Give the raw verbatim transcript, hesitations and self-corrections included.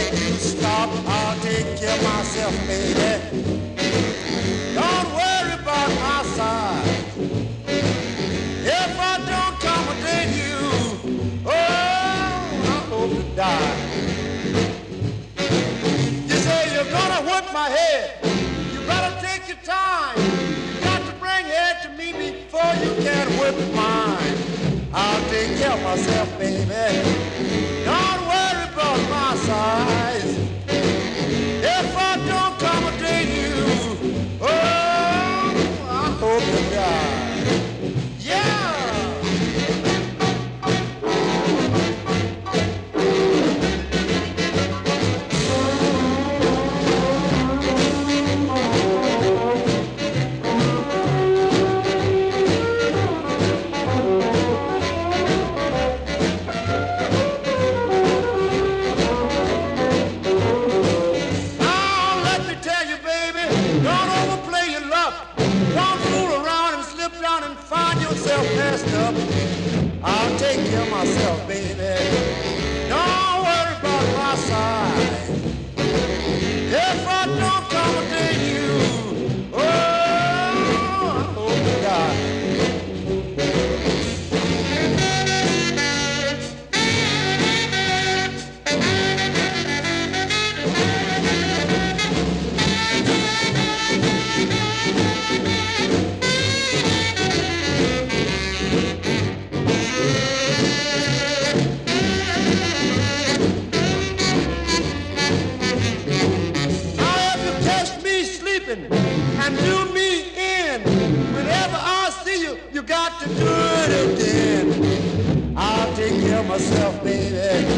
you stop, I'll take care of myself, baby. Don't worry about my side. If I don't accommodate you, oh, I hope to die. You say you're gonna whip my head. You better take your time. You got to bring head to me before you can whip mine. I'll take care of myself, baby. Don't worry about my size. If I don't accommodate you, oh, I hope to die. Yeah! Messed up. I'll take care of myself, baby. Don't worry about my side. If I don't accommodate you, oh, I hope to die. And do me in. Whenever I see you, you got to do it again. I'll take care of myself, baby.